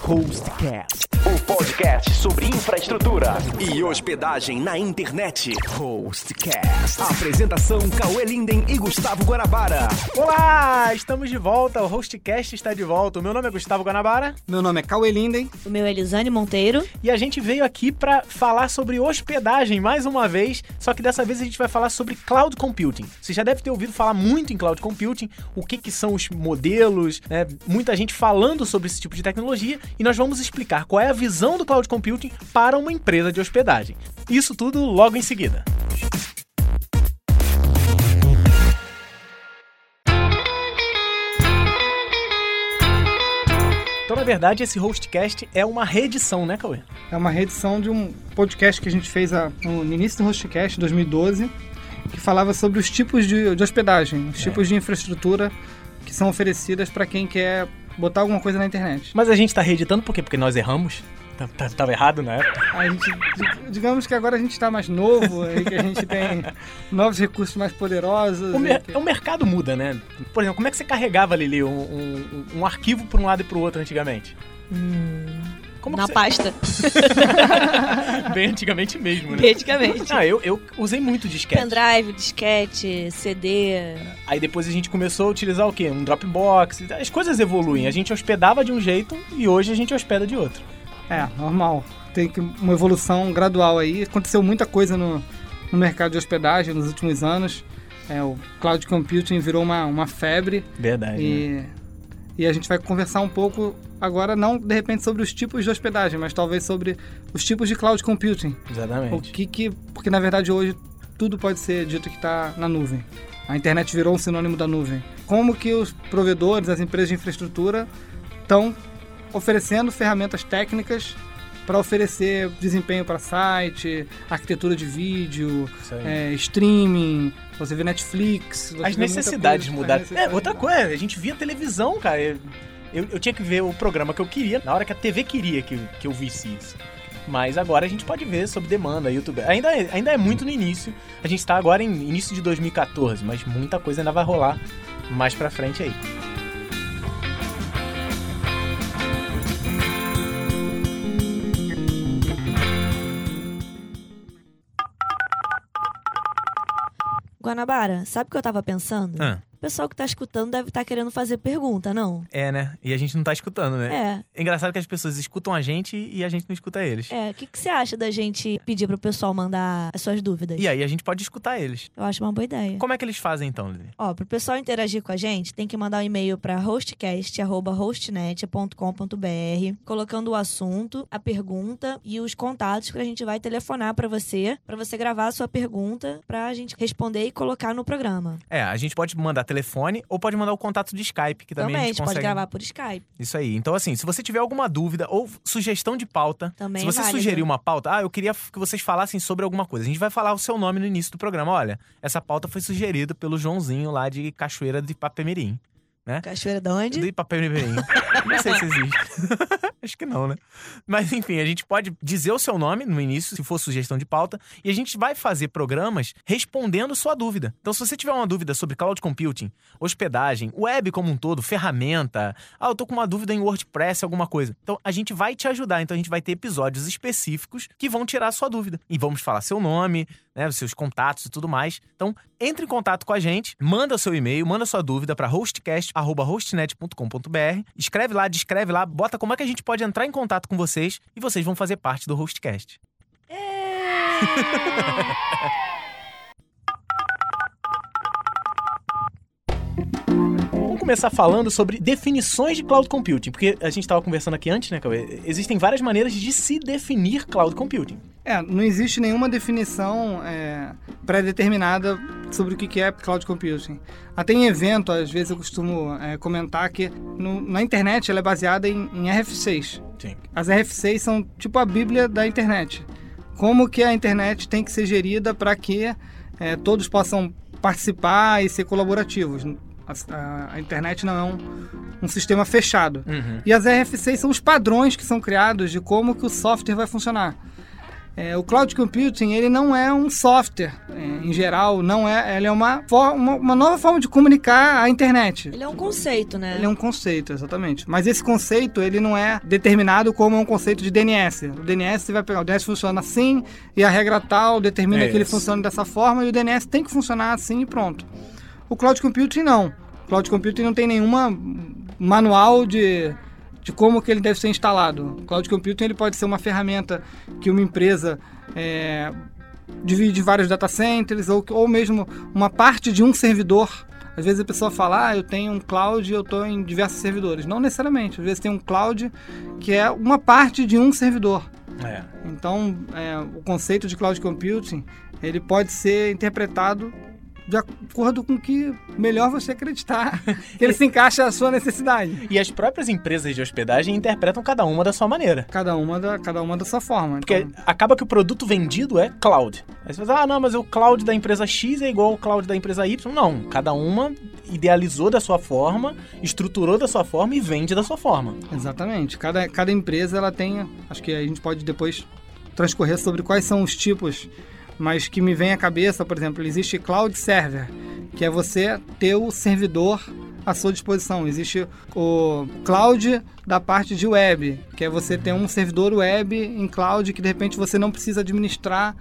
Hostcast, o podcast sobre infraestrutura e hospedagem na internet. Hostcast. Apresentação: Cauê Linden e Gustavo Guanabara. Olá, estamos de volta, o Hostcast está de volta. O meu nome é Gustavo Guanabara. Meu nome é Cauê Linden. O meu é Elisane Monteiro. E a gente veio aqui para falar sobre hospedagem mais uma vez, só que dessa vez a gente vai falar sobre cloud computing. Você já deve ter ouvido falar muito em cloud computing, o que são os modelos, né? Muita gente falando sobre esse tipo de tecnologia, e nós vamos explicar qual é a visão do cloud computing para uma empresa de hospedagem. Isso tudo logo em seguida. Então, na verdade, esse Hostcast é uma reedição, né, Cauê? É uma reedição de um podcast que a gente fez no início do Hostcast, 2012, que falava sobre os tipos de hospedagem, os tipos de infraestrutura que são oferecidas para quem quer botar alguma coisa na internet. Mas a gente tá reeditando por quê? Porque nós erramos? Tava errado na época? Digamos que agora a gente está mais novo, e que a gente tem novos recursos mais poderosos. O mercado muda, né? Por exemplo, como é que você carregava, Lili, um arquivo para um lado e para o outro antigamente? Pasta. Bem antigamente mesmo, né? Bem antigamente. Eu usei muito disquete. Pendrive, disquete, CD. Aí depois a gente começou a utilizar o quê? Um Dropbox. As coisas evoluem. A gente hospedava de um jeito e hoje a gente hospeda de outro. É, normal. Tem uma evolução gradual aí. Aconteceu muita coisa no mercado de hospedagem nos últimos anos. O cloud computing virou uma febre. Verdade. E a gente vai conversar um pouco agora, não de repente sobre os tipos de hospedagem, mas talvez sobre os tipos de cloud computing. Exatamente. Porque na verdade hoje tudo pode ser dito que está na nuvem. A internet virou um sinônimo da nuvem. Como que os provedores, as empresas de infraestrutura estão oferecendo ferramentas técnicas para oferecer desempenho para site, arquitetura de vídeo, streaming, você vê Netflix. As necessidades mudaram. Outra coisa, a gente via televisão, cara. Eu tinha que ver o programa que eu queria, na hora que a TV queria que eu visse isso. Mas agora a gente pode ver sob demanda, YouTube. Ainda é muito no início. A gente está agora em início de 2014, mas muita coisa ainda vai rolar mais pra frente aí. Guanabara, sabe o que eu tava pensando? O pessoal que tá escutando deve estar querendo fazer pergunta, não? É, né? E a gente não tá escutando, né? É engraçado que as pessoas escutam a gente e a gente não escuta eles. O que você acha da gente pedir pro pessoal mandar as suas dúvidas? E aí a gente pode escutar eles. Eu acho uma boa ideia. Como é que eles fazem então, Lili? Pro pessoal interagir com a gente, tem que mandar um e-mail pra hostcast@hostnet.com.br, colocando o assunto, a pergunta e os contatos que a gente vai telefonar pra você gravar a sua pergunta pra gente responder e colocar no programa. A gente pode mandar telefone ou pode mandar o contato de Skype, que também a gente consegue. Pode gravar por Skype. Isso aí. Então, assim, se você tiver alguma dúvida ou sugestão de pauta, também se você sugerir uma pauta, eu queria que vocês falassem sobre alguma coisa. A gente vai falar o seu nome no início do programa. Olha, essa pauta foi sugerida pelo Joãozinho lá de Cachoeira de Itapemirim. Né? Cachoeira de onde? De Itapemirim. Não sei se existe. Acho que não, né? Mas enfim, a gente pode dizer o seu nome no início, se for sugestão de pauta, e a gente vai fazer programas respondendo sua dúvida. Então, se você tiver uma dúvida sobre cloud computing, hospedagem, web como um todo, ferramenta, eu tô com uma dúvida em WordPress, alguma coisa. Então, a gente vai te ajudar. Então, a gente vai ter episódios específicos que vão tirar a sua dúvida. E vamos falar seu nome, né, os seus contatos e tudo mais. Então, entre em contato com a gente, manda o seu e-mail, manda sua dúvida para hostcast@hostnet.com.br, descreve lá, bota como é que a gente pode entrar em contato com vocês e vocês vão fazer parte do Hostcast. Vamos começar falando sobre definições de cloud computing, porque a gente estava conversando aqui antes, né, Cauê? Existem várias maneiras de se definir cloud computing. Não existe nenhuma definição pré-determinada sobre o que é cloud computing. Até em evento, às vezes eu costumo comentar que na internet ela é baseada em RF6. Sim. As RF6 são tipo a bíblia da internet. Como que a internet tem que ser gerida para que todos possam participar e ser colaborativos. A internet não é um sistema fechado. Uhum. E as RF6 são os padrões que são criados de como que o software vai funcionar. O Cloud Computing, ele não é um software, em geral, ele é uma nova forma de comunicar a internet. Ele é um conceito, né? Ele é um conceito, exatamente. Mas esse conceito, ele não é determinado como um conceito de DNS. O DNS, você vai pegar, o DNS funciona assim, e a regra tal determina que ele funciona dessa forma, e o DNS tem que funcionar assim e pronto. O Cloud Computing, não. O Cloud Computing não tem nenhuma manual de como que ele deve ser instalado. O Cloud Computing, ele pode ser uma ferramenta que uma empresa divide vários data centers, ou mesmo uma parte de um servidor. Às vezes a pessoa fala, eu tenho um cloud e eu estou em diversos servidores. Não necessariamente. Às vezes tem um cloud que é uma parte de um servidor. Então, o conceito de Cloud Computing, ele pode ser interpretado de acordo com o que melhor você acreditar que ele se encaixa à sua necessidade. E as próprias empresas de hospedagem interpretam cada uma da sua maneira. Cada uma da sua forma. Porque então, acaba que o produto vendido é cloud. Aí você fala, não, mas o cloud da empresa X é igual ao cloud da empresa Y. Não, cada uma idealizou da sua forma, estruturou da sua forma e vende da sua forma. Exatamente. Cada empresa, ela tem... Acho que a gente pode depois transcorrer sobre quais são os tipos, mas que me vem à cabeça, por exemplo, existe Cloud Server, que é você ter o servidor à sua disposição. Existe o Cloud da parte de web, que é você ter um servidor web em cloud que de repente você não precisa administrar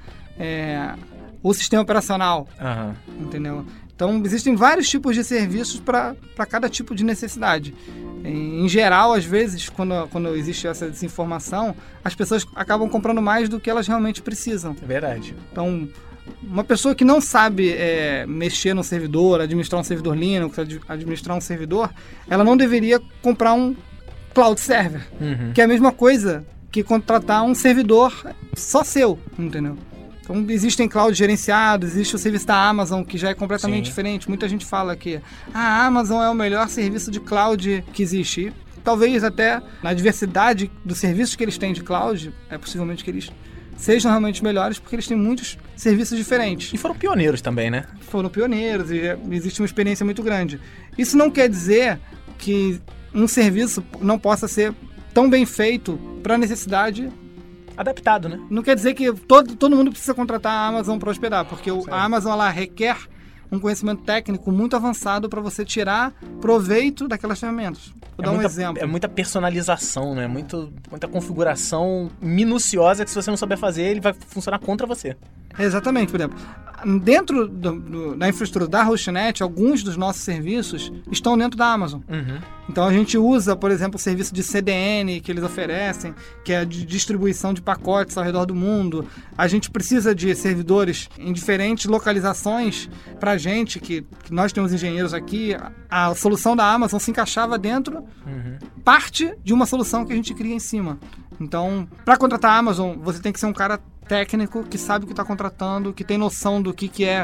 o sistema operacional. Entendeu? Então, existem vários tipos de serviços para cada tipo de necessidade. Em geral, às vezes, quando existe essa desinformação, as pessoas acabam comprando mais do que elas realmente precisam. É verdade. Então, uma pessoa que não sabe mexer no servidor, administrar um servidor Linux, administrar um servidor, ela não deveria comprar um Cloud Server, que é a mesma coisa que contratar um servidor só seu, entendeu? Então, existem clouds gerenciados, existe o serviço da Amazon, que já é completamente diferente. Muita gente fala que a Amazon é o melhor serviço de cloud que existe. E, talvez até na diversidade dos serviços que eles têm de cloud, possivelmente que eles sejam realmente melhores, porque eles têm muitos serviços diferentes. E foram pioneiros também, né? Foram pioneiros e existe uma experiência muito grande. Isso não quer dizer que um serviço não possa ser tão bem feito para a necessidade adaptado, né? Não quer dizer que todo mundo precisa contratar a Amazon para hospedar, porque a Amazon, ela requer um conhecimento técnico muito avançado para você tirar proveito daquelas ferramentas. Vou dar um exemplo. É muita personalização, né? Muita configuração minuciosa que, se você não souber fazer, ele vai funcionar contra você. Exatamente. Por exemplo, dentro da infraestrutura da Hostnet, alguns dos nossos serviços estão dentro da Amazon. Então a gente usa, por exemplo, o serviço de CDN que eles oferecem, que é de distribuição de pacotes ao redor do mundo. A gente precisa de servidores em diferentes localizações para a gente, que nós temos engenheiros aqui. A solução da Amazon se encaixava dentro parte de uma solução que a gente cria em cima. Então, para contratar a Amazon, você tem que ser um cara técnico, que sabe o que está contratando, que tem noção do que é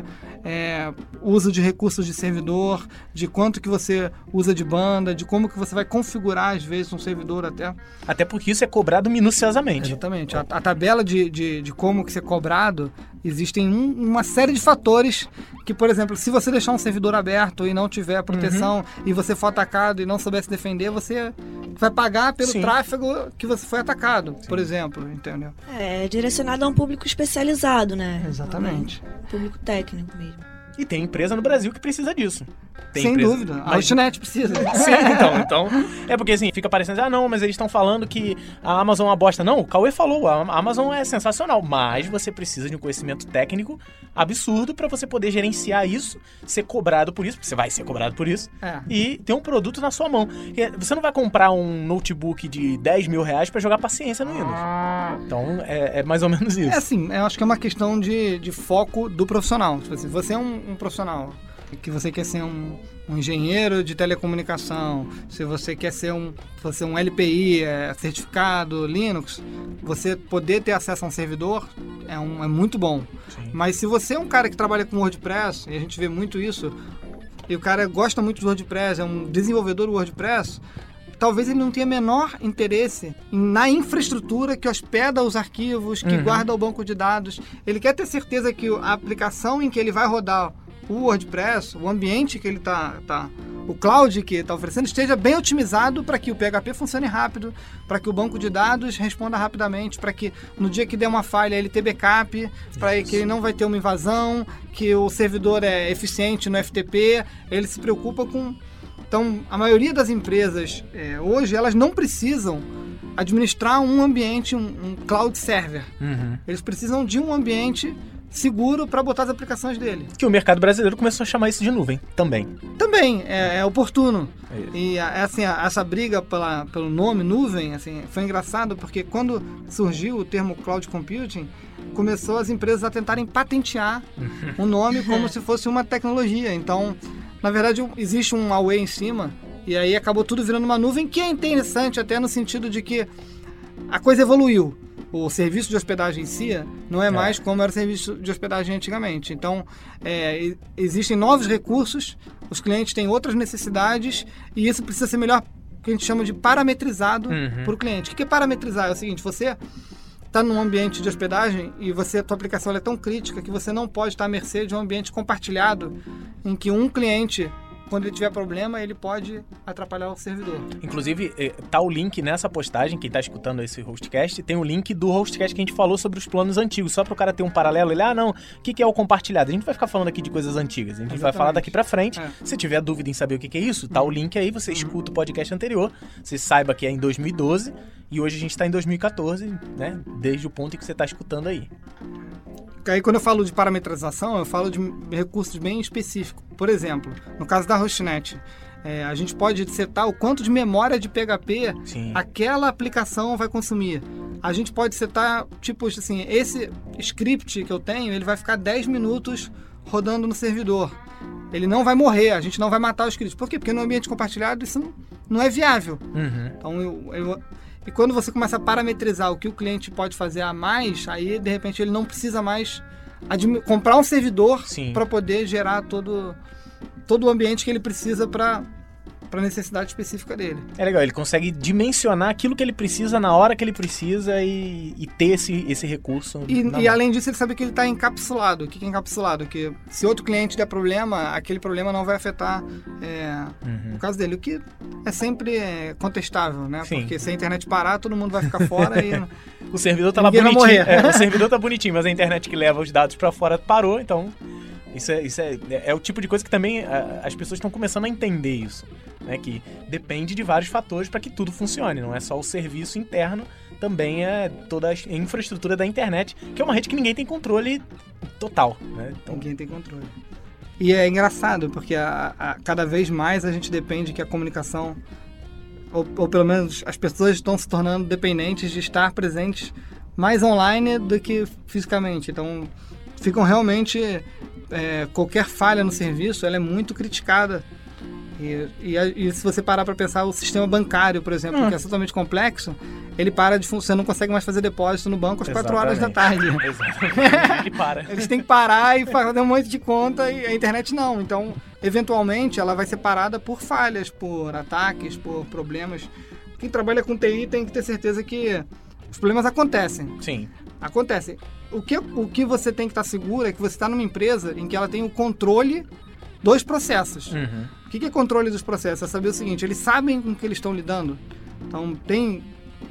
uso de recursos de servidor, de quanto que você usa de banda, de como que você vai configurar, às vezes, um servidor até. Até porque isso é cobrado minuciosamente. Exatamente. A tabela de como que isso é cobrado, existem uma série de fatores que, por exemplo, se você deixar um servidor aberto e não tiver proteção e você for atacado e não souber se defender, você vai pagar pelo tráfego que você foi atacado, por exemplo, entendeu? É direcionado a um público especializado, né? Exatamente. Um público técnico mesmo. E tem empresa no Brasil que precisa disso. Sem dúvida. A Hostnet precisa. Sim, então. É porque assim, fica parecendo, não, mas eles estão falando que a Amazon é uma bosta. Não, o Cauê falou, a Amazon é sensacional, mas você precisa de um conhecimento técnico absurdo para você poder gerenciar isso, ser cobrado por isso, porque você vai ser cobrado por isso, e ter um produto na sua mão. Você não vai comprar um notebook de 10 mil reais para jogar paciência no Windows. Então, é mais ou menos isso. É assim, eu acho que é uma questão de foco do profissional. Se você é um profissional que você quer ser um engenheiro de telecomunicação, se você quer ser um LPI, certificado Linux, você poder ter acesso a um servidor é muito bom. Sim. Mas se você é um cara que trabalha com WordPress, e a gente vê muito isso, e o cara gosta muito de WordPress, é um desenvolvedor do WordPress, talvez ele não tenha menor interesse na infraestrutura que hospeda os arquivos, que guarda o banco de dados. Ele quer ter certeza que a aplicação em que ele vai rodar o WordPress, o ambiente que ele está o cloud que está oferecendo esteja bem otimizado para que o PHP funcione rápido, para que o banco de dados responda rapidamente, para que no dia que der uma falha ele ter backup, para que ele não vai ter uma invasão, que o servidor é eficiente no FTP, ele se preocupa com... Então, a maioria das empresas hoje, elas não precisam administrar um ambiente, um cloud server. Eles precisam de um ambiente seguro para botar as aplicações dele. Que o mercado brasileiro começou a chamar isso de nuvem também. Também, é oportuno. E assim, essa briga pelo nome nuvem, assim, foi engraçado porque quando surgiu o termo cloud computing, começou as empresas a tentarem patentear o nome como se fosse uma tecnologia. Então, na verdade, existe um away em cima e aí acabou tudo virando uma nuvem, que é interessante até no sentido de que a coisa evoluiu. O serviço de hospedagem em si não é mais como era o serviço de hospedagem antigamente. Então, existem novos recursos, os clientes têm outras necessidades e isso precisa ser melhor, que a gente chama de parametrizado para o cliente. O que é parametrizar? É o seguinte, você está num ambiente de hospedagem e a tua aplicação é tão crítica que você não pode estar à mercê de um ambiente compartilhado em que um cliente, quando ele tiver problema, ele pode atrapalhar o servidor. Inclusive, tá o link nessa postagem, quem tá escutando esse hostcast, tem o link do hostcast que a gente falou sobre os planos antigos, só pro cara ter um paralelo. Ele, não, o que é o compartilhado? A gente vai ficar falando aqui de coisas antigas, a gente vai falar daqui pra frente. Se tiver dúvida em saber o que é isso, tá o link aí, você escuta o podcast anterior, você saiba que é em 2012 e hoje a gente tá em 2014, né? Desde o ponto em que você tá escutando aí. Aí, quando eu falo de parametrização, eu falo de recursos bem específicos. Por exemplo, no caso da Hostnet, a gente pode setar o quanto de memória de PHP aquela aplicação vai consumir. A gente pode setar, tipo assim, esse script que eu tenho, ele vai ficar 10 minutos rodando no servidor. Ele não vai morrer, a gente não vai matar o script. Por quê? Porque no ambiente compartilhado isso não é viável. Então, e quando você começa a parametrizar o que o cliente pode fazer a mais, aí, de repente, ele não precisa mais comprar um servidor para poder gerar todo o ambiente que ele precisa para a necessidade específica dele. É legal, ele consegue dimensionar aquilo que ele precisa na hora que ele precisa e ter esse recurso. E além disso, ele sabe que ele está encapsulado. O que é encapsulado? Que se outro cliente der problema, aquele problema não vai afetar o caso dele. O que é sempre contestável, né? Porque se a internet parar, todo mundo vai ficar fora e... O servidor tá lá bonitinho. O servidor tá bonitinho, mas a internet que leva os dados para fora parou, então... Isso é o tipo de coisa que também as pessoas estão começando a entender isso, né? Que depende de vários fatores para que tudo funcione. Não é só o serviço interno, também é toda a infraestrutura da internet, que é uma rede que ninguém tem controle total, né? Então... Ninguém tem controle. E é engraçado, porque cada vez mais a gente depende que a comunicação, ou pelo menos as pessoas estão se tornando dependentes de estar presentes mais online do que fisicamente. Então, ficam realmente... qualquer falha no serviço, ela é muito criticada. E se você parar para pensar, o sistema bancário, por exemplo, que é totalmente complexo, ele para de funcionar, não consegue mais fazer depósito no banco às 4 horas da tarde. Exatamente. Ele para. Eles têm que parar e fazer um monte de conta, e a internet não. Então, eventualmente, ela vai ser parada por falhas, por ataques, por problemas. Quem trabalha com TI tem que ter certeza que os problemas acontecem. Sim. Acontecem. O que você tem que estar seguro é que você está numa empresa em que ela tem o controle dos processos. O que é controle dos processos? É saber o seguinte, eles sabem com que eles estão lidando. Então, tem...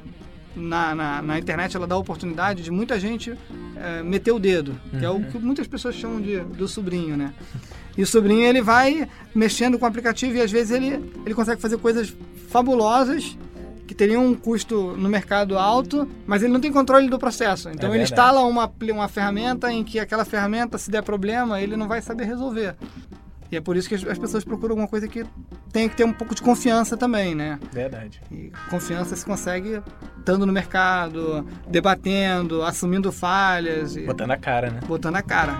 Na internet, ela dá a oportunidade de muita gente meter o dedo, que é o que muitas pessoas chamam do sobrinho, né? E o sobrinho, ele vai mexendo com o aplicativo e, às vezes, ele consegue fazer coisas fabulosas que teriam um custo no mercado alto, mas ele não tem controle do processo. Então, ele instala uma ferramenta em que aquela ferramenta, se der problema, ele não vai saber resolver. E é por isso que as pessoas procuram alguma coisa que tem que ter um pouco de confiança também, né? Verdade. E confiança se consegue estando no mercado, debatendo, assumindo falhas. Botando a cara, né? Botando a cara.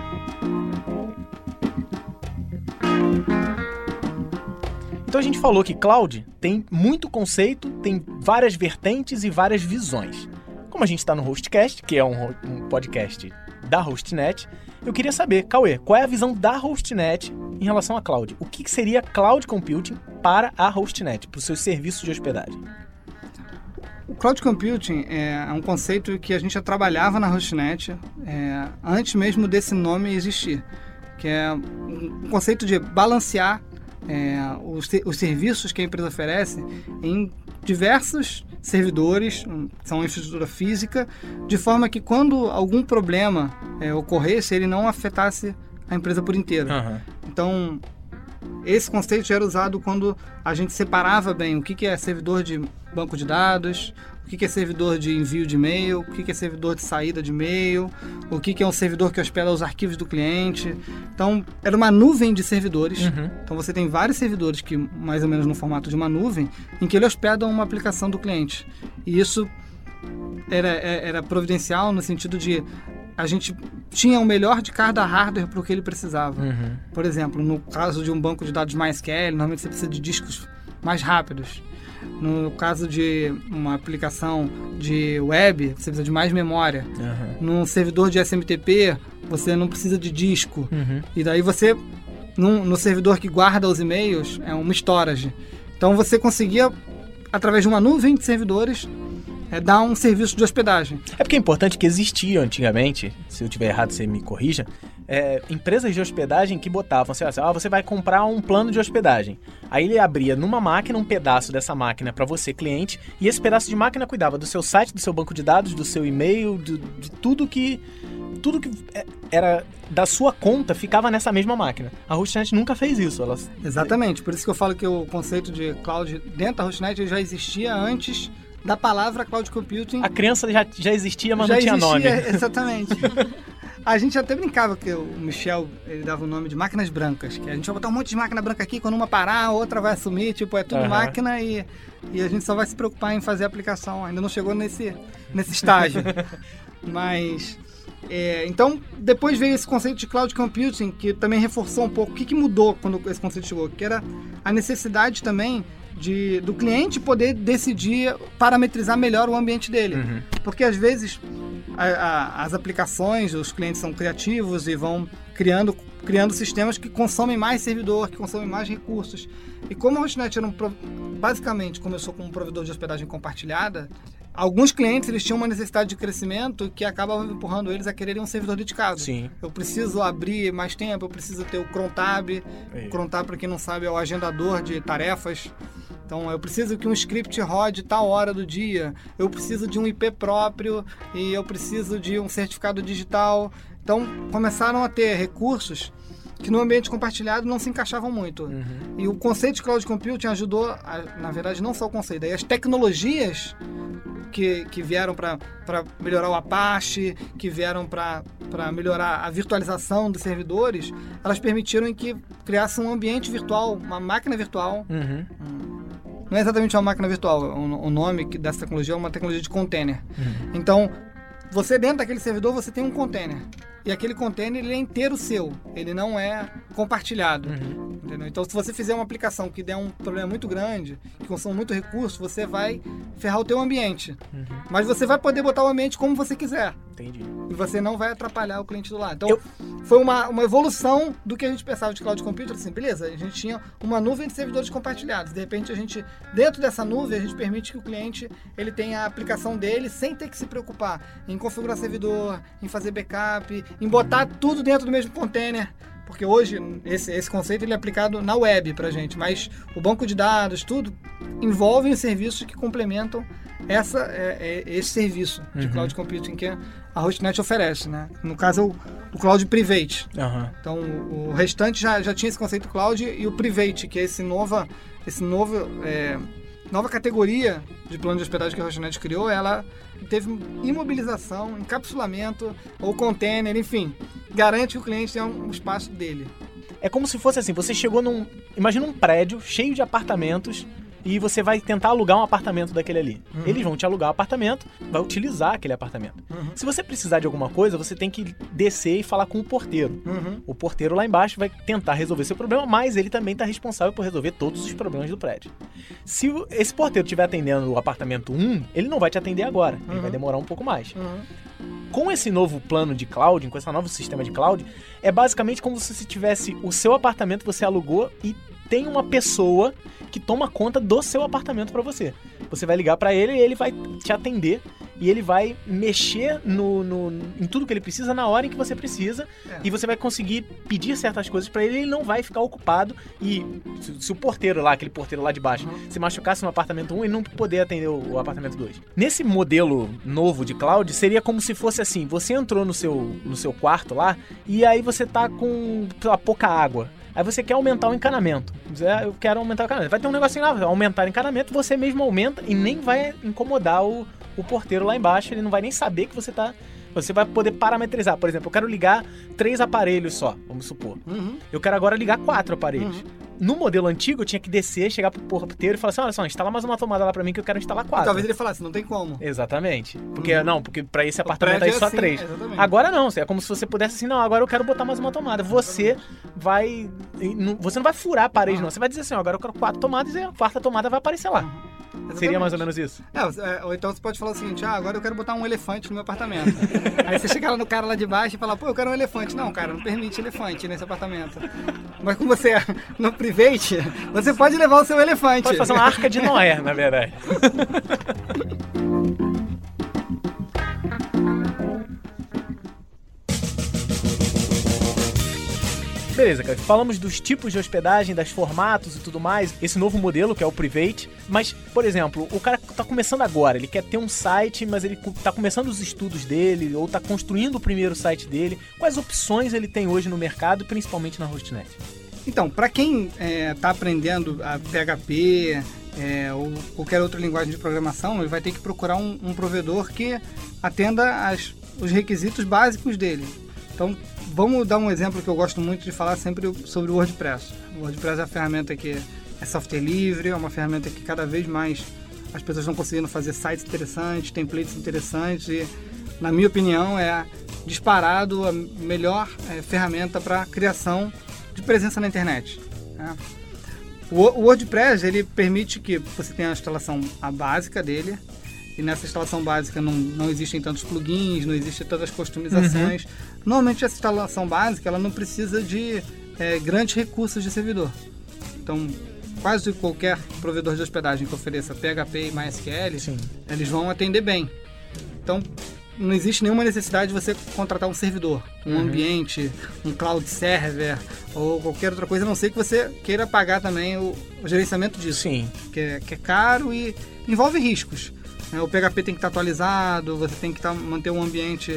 Então a gente falou que cloud tem muito conceito, tem várias vertentes e várias visões. Como a gente está no Hostcast, que é um podcast da Hostnet, eu queria saber, Cauê, qual é a visão da Hostnet em relação a cloud? O que seria cloud computing para a Hostnet, para os seus serviços de hospedagem? O cloud computing é um conceito que a gente já trabalhava na Hostnet antes mesmo desse nome existir, que é um conceito de balancear os serviços que a empresa oferece em diversos servidores, são uma infraestrutura física, de forma que quando algum problema ocorresse, ele não afetasse a empresa por inteiro. Aham. Então, esse conceito já era usado quando a gente separava bem o que é servidor de banco de dados, o que é servidor de envio de e-mail, o que é servidor de saída de e-mail, o que é um servidor que hospeda os arquivos do cliente. Então, era uma nuvem de servidores. Então, você tem vários servidores que, mais ou menos no formato de uma nuvem, em que ele hospeda uma aplicação do cliente. E isso era providencial no sentido de a gente tinha o melhor de cada hardware para o que ele precisava. Por exemplo, no caso de um banco de dados MySQL, normalmente você precisa de discos mais rápidos. No caso de uma aplicação de web, você precisa de mais memória. Num servidor de SMTP, você não precisa de disco. E daí você, no servidor que guarda os e-mails, é uma storage. Então você conseguia, através de uma nuvem de servidores, dar um serviço de hospedagem. É porque é importante que existia antigamente, se eu tiver errado você me corrija, empresas de hospedagem que botavam assim, você vai comprar um plano de hospedagem. Aí ele abria numa máquina um pedaço dessa máquina para você, cliente, e esse pedaço de máquina cuidava do seu site, do seu banco de dados, do seu e-mail, de tudo que era da sua conta ficava nessa mesma máquina. A Hostnet nunca fez isso. Exatamente, por isso que eu falo que o conceito de cloud dentro da Hostnet já existia antes da palavra cloud computing. A criança já existia, mas não tinha nome. Exatamente. A gente até brincava que o Michel, ele dava o nome de máquinas brancas, que a gente vai botar um monte de máquina branca aqui, quando uma parar, a outra vai assumir, tipo, é tudo máquina e a gente só vai se preocupar em fazer a aplicação. Ainda não chegou nesse estágio. Mas, então, depois veio esse conceito de cloud computing, que também reforçou um pouco. O que mudou quando esse conceito chegou? Que era a necessidade também do cliente poder decidir parametrizar melhor o ambiente dele. Porque às vezes as aplicações, os clientes são criativos e vão criando sistemas que consomem mais servidor, que consomem mais recursos. E como a Hostnet basicamente começou como um provedor de hospedagem compartilhada, alguns clientes eles tinham uma necessidade de crescimento que acabava empurrando eles a quererem um servidor dedicado. Sim. Eu preciso abrir mais tempo, eu preciso ter o crontab. O crontab, para quem não sabe, é o agendador de tarefas. Então, eu preciso que um script rode tal hora do dia, eu preciso de um IP próprio e eu preciso de um certificado digital. Então, começaram a ter recursos que no ambiente compartilhado não se encaixavam muito. E o conceito de cloud computing ajudou, na verdade, não só o conceito, aí as tecnologias que vieram para melhorar o Apache, que vieram para melhorar a virtualização dos servidores, elas permitiram que criasse um ambiente virtual, uma máquina virtual. Não é exatamente uma máquina virtual, o nome dessa tecnologia é uma tecnologia de container. Então, você dentro daquele servidor, você tem um container. E aquele container ele é inteiro seu, ele não é compartilhado. Entendeu? Então, se você fizer uma aplicação que der um problema muito grande, que consome muito recurso, você vai ferrar o teu ambiente. Mas você vai poder botar o ambiente como você quiser. Entendi. E você não vai atrapalhar o cliente do lado. Então, foi uma evolução do que a gente pensava de cloud computing. Assim, beleza, a gente tinha uma nuvem de servidores compartilhados. De repente, dentro dessa nuvem, a gente permite que o cliente ele tenha a aplicação dele sem ter que se preocupar em configurar servidor, em fazer backup, em botar tudo dentro do mesmo container. Porque hoje, esse conceito ele é aplicado na web pra gente, mas o banco de dados, tudo, envolvem serviços que complementam esse serviço de cloud computing que a Hostnet oferece, né? No caso, o cloud private. Então, o restante já tinha esse conceito cloud e o private, que é essa nova categoria de plano de hospedagem que a Hostnet criou, ela teve imobilização, encapsulamento ou container, enfim, garante que o cliente tenha um espaço dele. É como se fosse assim, você chegou imagina um prédio cheio de apartamentos e você vai tentar alugar um apartamento daquele ali. Eles vão te alugar o apartamento, vai utilizar aquele apartamento. Se você precisar de alguma coisa, você tem que descer e falar com o porteiro. O porteiro lá embaixo vai tentar resolver seu problema, mas ele também está responsável por resolver todos os problemas do prédio. Se esse porteiro estiver atendendo o apartamento 1, ele não vai te atender agora. Ele vai demorar um pouco mais. Com esse novo plano de cloud, com esse novo sistema de cloud, é basicamente como se você tivesse o seu apartamento, você alugou e tem uma pessoa que toma conta do seu apartamento para você. Você vai ligar para ele e ele vai te atender e ele vai mexer em tudo que ele precisa na hora em que você precisa, e você vai conseguir pedir certas coisas pra ele, e ele não vai ficar ocupado. E se o porteiro lá, aquele porteiro lá de baixo, se machucasse no apartamento 1, ele não poder atender o apartamento 2. Nesse modelo novo de cloud, seria como se fosse assim, você entrou no seu quarto lá, e aí você tá com pouca água. Aí você quer aumentar o encanamento. Eu quero aumentar o encanamento. Vai ter um negocinho lá, aumentar o encanamento, você mesmo aumenta e nem vai incomodar o porteiro lá embaixo, ele não vai nem saber que você tá... Você vai poder parametrizar. Por exemplo, eu quero ligar 3 aparelhos só, vamos supor. Eu quero agora ligar 4 aparelhos. No modelo antigo, eu tinha que descer, chegar pro porteiro e falar assim, olha só, instala mais uma tomada lá pra mim que eu quero instalar 4. E talvez ele falasse, não tem como. Exatamente. Porque pra esse apartamento aí só assim, 3. Exatamente. Agora não, é como se você pudesse assim, não, agora eu quero botar mais uma tomada. Você não vai furar a parede, não. Você vai dizer assim, ó, agora eu quero 4 tomadas e a 4ª tomada vai aparecer lá. Exatamente. Seria mais ou menos isso? Ou então você pode falar o seguinte, agora eu quero botar um elefante no meu apartamento. Aí você chega lá no cara lá de baixo e fala, pô, eu quero um elefante. Não, cara, não permite elefante nesse apartamento. Mas como você é no private, você pode levar o seu elefante. Pode fazer uma arca de Noé, na verdade. Beleza, cara. Falamos dos tipos de hospedagem, das formatos e tudo mais. Esse novo modelo, que é o Private. Mas, por exemplo, o cara tá começando agora. Ele quer ter um site, mas ele tá começando os estudos dele, ou tá construindo o primeiro site dele. Quais opções ele tem hoje no mercado, principalmente na Hostnet? Então, para quem tá aprendendo a PHP ou qualquer outra linguagem de programação, ele vai ter que procurar um provedor que atenda os requisitos básicos dele. Então, vamos dar um exemplo que eu gosto muito de falar sempre sobre o WordPress. O WordPress é uma ferramenta que é software livre, é uma ferramenta que cada vez mais as pessoas estão conseguindo fazer sites interessantes, templates interessantes e, na minha opinião, é disparado a melhor ferramenta para criação de presença na internet. Né? O WordPress ele permite que você tenha a instalação básica dele, e nessa instalação básica não existem tantos plugins, não existem tantas customizações. Normalmente essa instalação básica ela não precisa de grandes recursos de servidor. Então, quase qualquer provedor de hospedagem que ofereça PHP e MySQL, sim, eles vão atender bem. Então, não existe nenhuma necessidade de você contratar um servidor, um ambiente, um cloud server ou qualquer outra coisa, a não ser que você queira pagar também o gerenciamento disso. Sim. Que é caro e envolve riscos. O PHP tem que estar atualizado, você tem que manter um ambiente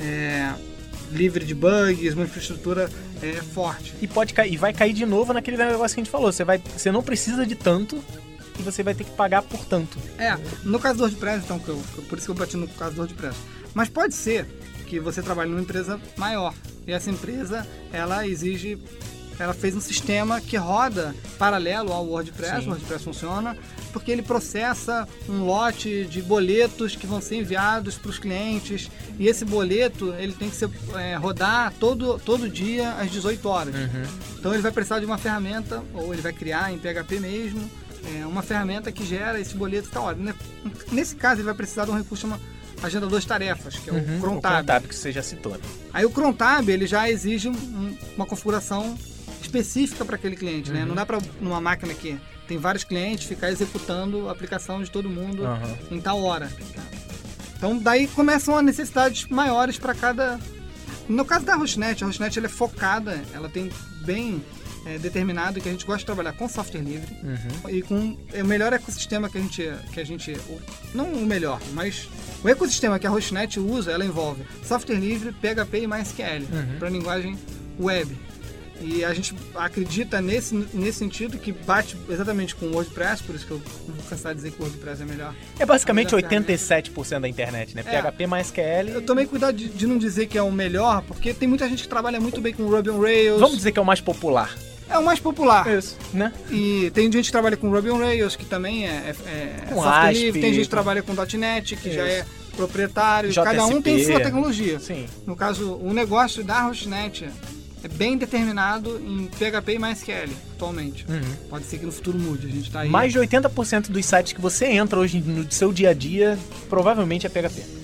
livre de bugs, uma infraestrutura forte. E vai cair de novo naquele negócio que a gente falou. Você não precisa de tanto e você vai ter que pagar por tanto. No caso do WordPress, então, por isso que eu bati no caso do WordPress. Mas pode ser que você trabalhe numa empresa maior e essa empresa, ela fez um sistema que roda paralelo ao WordPress. Sim. O WordPress funciona porque ele processa um lote de boletos que vão ser enviados para os clientes, e esse boleto ele tem que rodar todo dia às 18 horas. Então ele vai precisar de uma ferramenta, ou ele vai criar em PHP mesmo, uma ferramenta que gera esse boleto tal hora. Nesse caso ele vai precisar de um recurso chamado agendador de tarefas, que é o Crontab. O Crontab que você já citou, né? Aí o Crontab ele já exige uma configuração específica para aquele cliente, né? Não dá para numa máquina que tem vários clientes ficar executando a aplicação de todo mundo em tal hora. Então daí começam as necessidades maiores para cada... No caso da Hostnet, a Hostnet ela é focada, ela tem bem determinado que a gente gosta de trabalhar com software livre e com o melhor ecossistema que a gente não o melhor, mas o ecossistema que a Hostnet usa, ela envolve software livre, PHP e MySQL para linguagem web. E a gente acredita nesse sentido que bate exatamente com o WordPress, por isso que eu não vou cansar de dizer que o WordPress é melhor. É basicamente 87% da internet, né? PHP, MySQL... Eu tomei cuidado de não dizer que é o melhor, porque tem muita gente que trabalha muito bem com Ruby on Rails. Vamos dizer que é o mais popular. É o mais popular. Isso, né? E tem gente que trabalha com Ruby on Rails, que também é software livre. Tem gente que trabalha com .NET, que já é proprietário. JSP. Cada um tem sua tecnologia. Sim. No caso, o negócio da Hostnet é bem determinado em PHP e MySQL, atualmente. Pode ser que no futuro mude, a gente tá aí. Mais de 80% dos sites que você entra hoje no seu dia a dia, provavelmente é PHP.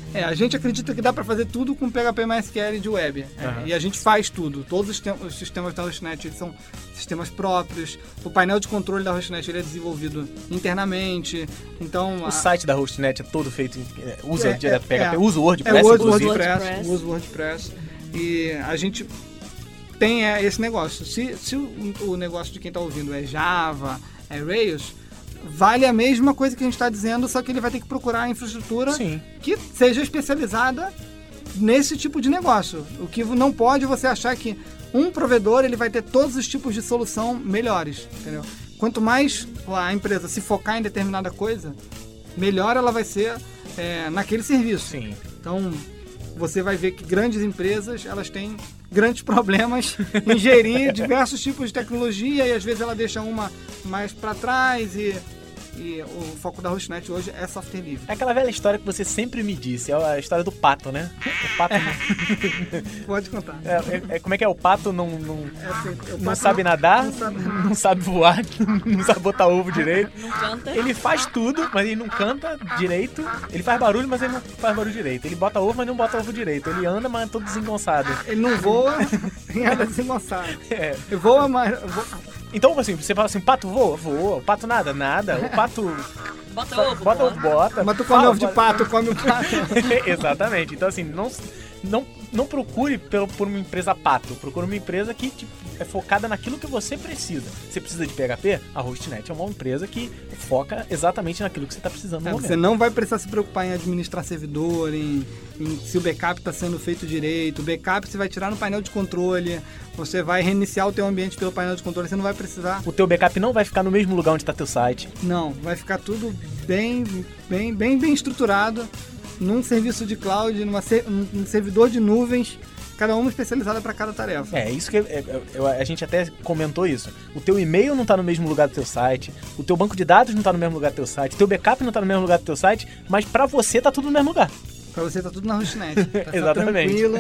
A gente acredita que dá para fazer tudo com PHP MySQL de web. E a gente faz tudo. Todos os sistemas da Hostnet eles são sistemas próprios. O painel de controle da Hostnet ele é desenvolvido internamente. Então, o site da Hostnet é todo feito... usa direto PHP? Usa o WordPress? Usa o WordPress. E a gente tem esse negócio. Se o negócio de quem está ouvindo é Java, é Rails... vale a mesma coisa que a gente está dizendo, só que ele vai ter que procurar a infraestrutura que seja especializada nesse tipo de negócio. O que não pode você achar que um provedor ele vai ter todos os tipos de solução melhores, entendeu? Quanto mais a empresa se focar em determinada coisa, melhor ela vai ser naquele serviço. Sim. Então, você vai ver que grandes empresas, elas têm grandes problemas em gerir diversos tipos de tecnologia e às vezes ela deixa uma mais para trás e o foco da Hostnet hoje é software livre. É aquela velha história que você sempre me disse, é a história do pato, né? O pato Pode contar. Como é que é? O pato não sabe nadar, não sabe voar, não sabe botar ovo direito. Não canta. Ele faz tudo, mas ele não canta direito. Ele faz barulho, mas ele não faz barulho direito. Ele bota ovo, mas não bota ovo direito. Ele anda, mas é todo desengonçado. Ele não voa e anda desengonçado. Ele voa, mas... Então, assim, você fala assim, pato voa? Voa. O pato nada? Nada. O pato... Bota ovo. Bota. Mas tu come ovo de pato, come o pato. Exatamente. Então, assim, não procure por uma empresa pato. Procure uma empresa que é focada naquilo que você precisa. Você precisa de PHP? A Hostnet é uma empresa que foca exatamente naquilo que você está precisando no momento. Você não vai precisar se preocupar em administrar servidor, em se o backup está sendo feito direito. O backup você vai tirar no painel de controle, você vai reiniciar o teu ambiente pelo painel de controle, você não vai precisar... O teu backup não vai ficar no mesmo lugar onde está teu site. Não, vai ficar tudo bem estruturado num serviço de cloud, num servidor de nuvens, cada uma especializada para cada tarefa. Isso que a gente até comentou isso. O teu e-mail não está no mesmo lugar do teu site, o teu banco de dados não está no mesmo lugar do teu site, o teu backup não está no mesmo lugar do teu site, mas para você está tudo no mesmo lugar. Pra você tá tudo na Hostnet. Tá exatamente. Tranquilo.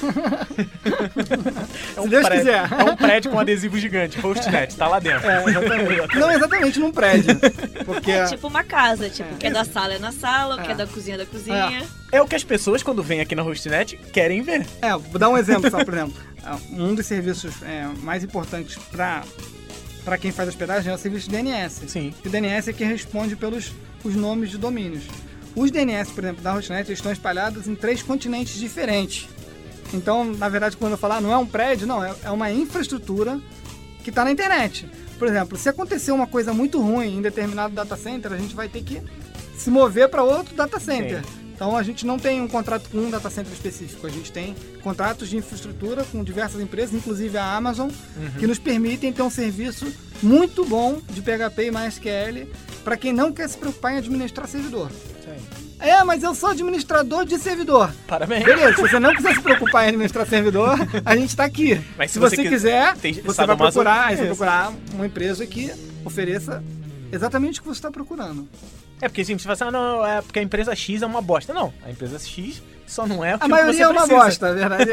Se Deus quiser. É um prédio com adesivo gigante, Hostnet, tá lá dentro. Exatamente. Não exatamente num prédio. Porque é tipo uma casa, tipo, o que é da sala é na sala, o que é da cozinha é da cozinha. É o que as pessoas, quando vêm aqui na Hostnet, querem ver. Vou dar um exemplo só, por exemplo. Um dos serviços mais importantes para quem faz hospedagem é o serviço de DNS. Sim. O DNS é quem responde pelos os nomes de domínios. Os DNS, por exemplo, da Hostnet, estão espalhados em 3 continentes diferentes. Então, na verdade, quando eu falar, não é um prédio, não, é uma infraestrutura que está na internet. Por exemplo, se acontecer uma coisa muito ruim em determinado data center, a gente vai ter que se mover para outro data center. Sim. Então, a gente não tem um contrato com um data center específico, a gente tem contratos de infraestrutura com diversas empresas, inclusive a Amazon, que nos permitem ter um serviço muito bom de PHP e MySQL para quem não quer se preocupar em administrar servidor. Mas eu sou administrador de servidor. Parabéns. Beleza, se você não quiser se preocupar em administrar servidor, a gente está aqui. Mas se você quiser, você vai procurar uma empresa que ofereça exatamente o que você está procurando. Porque assim, você fala assim, não, é porque a empresa X é uma bosta. Não, a empresa X só não é o que você precisa. A maioria é uma bosta, a verdade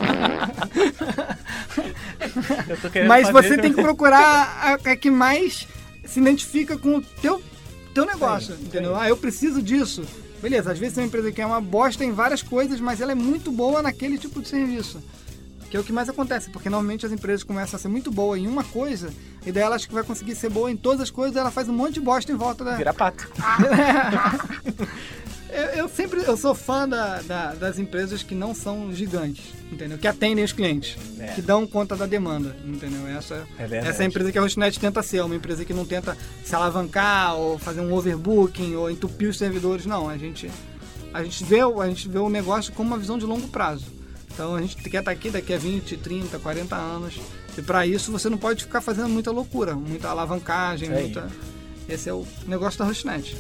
é. Mas você tem que procurar a que mais se identifica com o teu negócio, entendeu? Eu preciso disso. Beleza, às vezes é uma empresa que é uma bosta em várias coisas, mas ela é muito boa naquele tipo de serviço. Que é o que mais acontece, porque normalmente as empresas começam a ser muito boas em uma coisa, e daí ela acha que vai conseguir ser boa em todas as coisas, e ela faz um monte de bosta em volta da... Vira pato. Eu sou fã das empresas que não são gigantes, entendeu? Que atendem os clientes, que dão conta da demanda, entendeu? Essa é a empresa que a Hostnet tenta ser, uma empresa que não tenta se alavancar, ou fazer um overbooking, ou entupir os servidores, não. A gente vê o negócio como uma visão de longo prazo. Então a gente quer estar aqui daqui a 20, 30, 40 anos, e para isso você não pode ficar fazendo muita loucura, muita alavancagem, Esse é o negócio da Hostnet.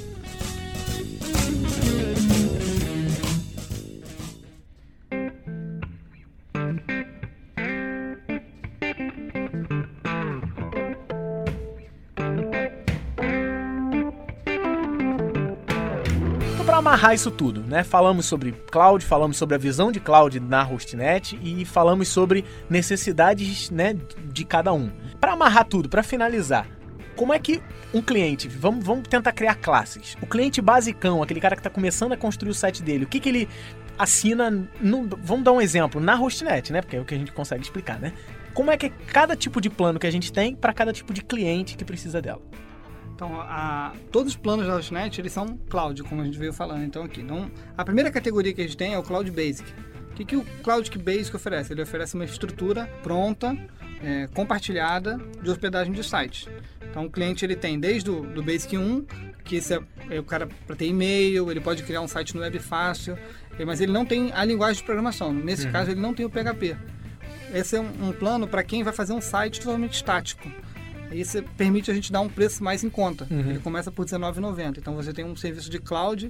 Para amarrar isso tudo, né? Falamos sobre cloud, falamos sobre a visão de cloud na Hostnet e falamos sobre necessidades, né, de cada um. Para amarrar tudo, para finalizar, Como é que um cliente, vamos tentar criar classes. O cliente basicão, aquele cara que está começando a construir o site dele, o que ele assina, vamos dar um exemplo, na Hostnet, né? Porque é o que a gente consegue explicar, né? Como é que é cada tipo de plano que a gente tem para cada tipo de cliente que precisa dela? Então, todos os planos da Hostnet, eles são cloud, como a gente veio falando. Então, a primeira categoria que a gente tem é o Cloud Basic. O que o Cloud Basic oferece? Ele oferece uma estrutura pronta, compartilhada de hospedagem de sites. Então, o cliente ele tem desde do Basic 1, que esse é o cara para ter e-mail, ele pode criar um site no web fácil, mas ele não tem a linguagem de programação. Nesse caso, ele não tem o PHP. Esse é um plano para quem vai fazer um site totalmente estático. Isso permite a gente dar um preço mais em conta. Ele começa por R$19,90. Então, você tem um serviço de cloud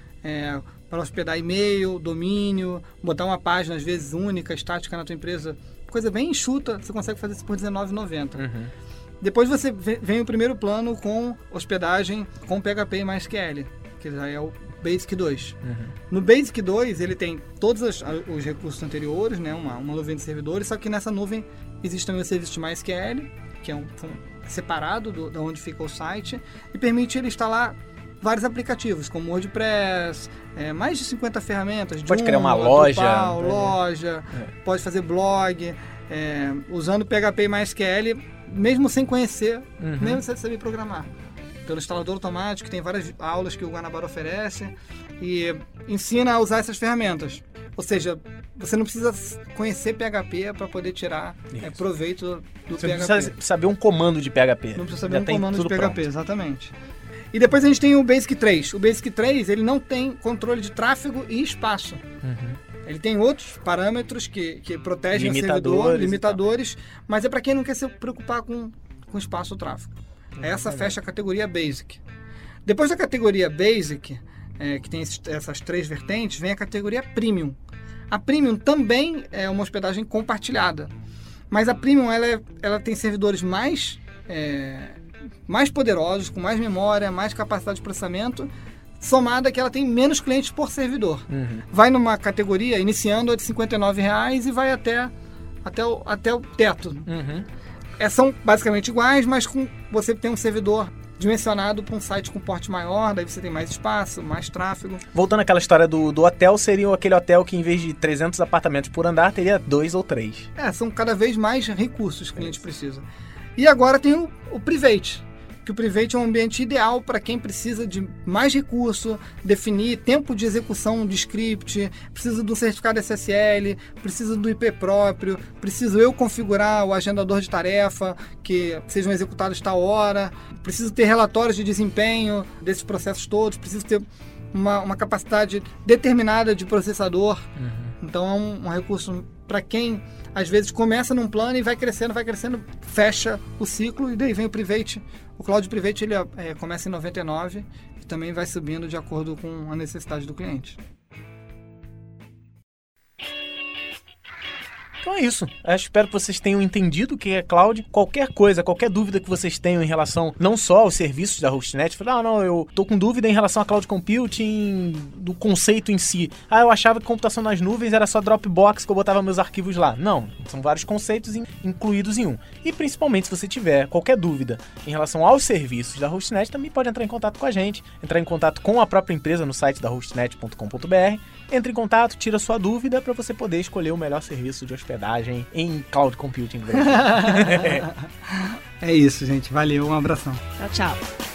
para hospedar e-mail, domínio, botar uma página, às vezes, única, estática na tua empresa. Coisa bem enxuta, você consegue fazer isso por R$19,90. Depois você vem o primeiro plano com hospedagem com PHP e MySQL, que já é o Basic 2. No Basic 2, ele tem todos os recursos anteriores, né? uma nuvem de servidores, só que nessa nuvem existe também o serviço de MySQL, que é separado de onde fica o site, e permite ele instalar vários aplicativos, como WordPress, mais de 50 ferramentas. Pode criar uma loja. Drupal, loja, pode fazer blog, usando PHP e MySQL, mesmo sem conhecer, mesmo sem saber programar. Pelo instalador automático, tem várias aulas que o Guanabara oferece e ensina a usar essas ferramentas. Ou seja, você não precisa conhecer PHP para poder tirar proveito do você PHP. Não precisa saber um comando de PHP. Não precisa saber um comando de PHP, pronto. Exatamente. E depois a gente tem o Basic 3. O Basic 3, ele não tem controle de tráfego e espaço. Ele tem outros parâmetros que protegem o servidor, limitadores, mas é para quem não quer se preocupar com espaço ou tráfego. Essa fecha a categoria Basic. Depois da categoria Basic, que tem essas três vertentes, vem a categoria Premium. A Premium também é uma hospedagem compartilhada, mas a Premium ela tem servidores mais poderosos, com mais memória, mais capacidade de processamento, somada que ela tem menos clientes por servidor. Vai numa categoria iniciando a de R$59 e vai até o teto. São basicamente iguais, mas você tem um servidor dimensionado para um site com porte maior, daí você tem mais espaço, mais tráfego. Voltando àquela história do hotel, seria aquele hotel que em vez de 300 apartamentos por andar, teria 2 ou 3. São cada vez mais recursos que a gente precisa. E agora tem o Private, que o Private é um ambiente ideal para quem precisa de mais recurso, definir tempo de execução de script, precisa do certificado SSL, precisa do IP próprio, preciso eu configurar o agendador de tarefa, que sejam executados tal hora, preciso ter relatórios de desempenho desses processos todos, preciso ter uma capacidade determinada de processador. Então é um recurso para quem às vezes começa num plano e vai crescendo, fecha o ciclo e daí vem o Private. O Cloud Private ele começa em 99 e também vai subindo de acordo com a necessidade do cliente. Então é isso. Eu espero que vocês tenham entendido o que é cloud. Qualquer coisa, qualquer dúvida que vocês tenham em relação não só aos serviços da Hostnet, eu tô com dúvida em relação a cloud computing, do conceito em si. Eu achava que computação nas nuvens era só Dropbox que eu botava meus arquivos lá. Não, são vários conceitos incluídos em um. E principalmente se você tiver qualquer dúvida em relação aos serviços da Hostnet, também pode entrar em contato com a gente, entrar em contato com a própria empresa no site da hostnet.com.br. Entre em contato, tira sua dúvida para você poder escolher o melhor serviço de hospedagem em cloud computing. É isso, gente. Valeu, um abração. Tchau, tchau.